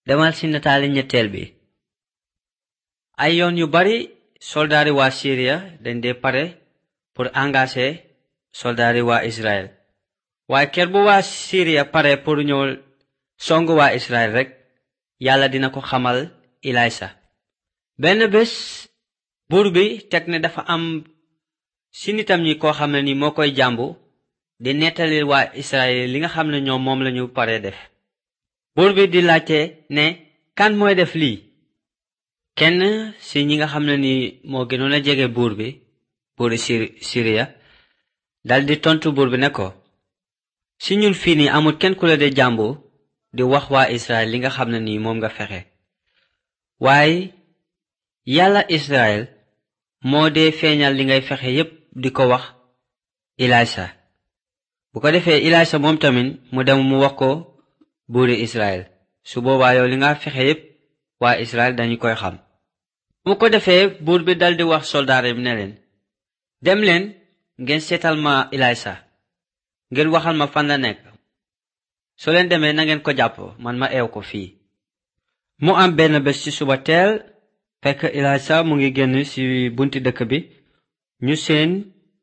demal ci nataali ñetteel bi. ay yoon yu bari soldaari waa Syria dañ dee pare pour engager soldaari waa Israël. waaye ker bu waa Syria pare pour ñëw songu waa Israël rek yàlla dina ko xamal Ilaysa. benn bés buur bi teg ne dafa am ci nitam ñi koo xam ne ni moo koy jàmbu di nettalil waa Israël li nga xam ne ñoom moom lañu pare def. buur bi di laajte ne kan mooy def lii. kenn ci ñi nga xam ne ni moo gënoon a jege buur bi buuri Syria daldi tontu buur bi ne ko ci ñun fii nii amul kenn ku la de jàmbu di wax waa Israël li nga xam ne ni moom nga fexe. waaye yàlla Israël moo dee feeñal li ngay fexe yépp di ko wax Ilaysa. bu ko defee Ilaysa moom tamit mu dem mu wax ko buuri Israël. su boobaa yow li nga fexe yépp waa Israël dañu koy xam. mu ko defee buur bi daldi wax soldaaram ne leen dem leen ngeen seetal ma Ilaysa ngeen waxal ma fan la nekk. soo leen demee na ngeen ko jàpp man ma eew ko fii. mu am benn bés ci suba teel fekk Ilaysa mu ngi génn ci bunti dëkk bi ñu seen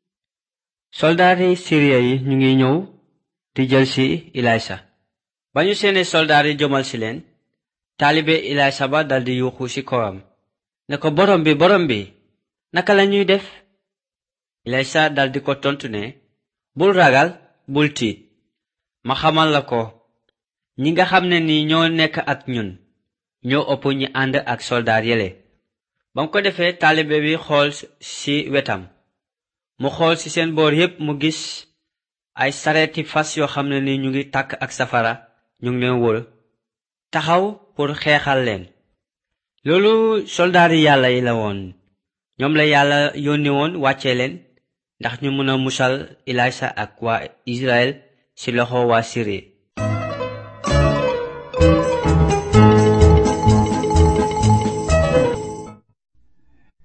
soldaari Syria yi ñu ngi ñëw di jël ci Ilaysa. ba ñu seene soldaar yi jëmal ci leen taalibe Ilaysa ba daldi yuuxu ci kawam ne ko borom bi naka la ñuy def. Ilaysa daldi ko tontu ne bul ragal bul tiit ma xamal la ko ñi nga xam ne ni ñoo nekk ak ñun ñoo ëpp ñi ànd ak soldaar yele. ba mu ko defee taalibe bi xool ci wetam mu xool ci seen boor yépp mu gis ay sareeti fas yoo xam ne ni ñu ngi tàkk ak safara ñu ngi leen wër taxaw pour xeexal leen. loolu soldaari yàlla yi la woon. ñoom la yàlla yónni woon wàcce leen ndax ñu mën a musal Ilaysa ak waa Israël ci loxo waa Syrie.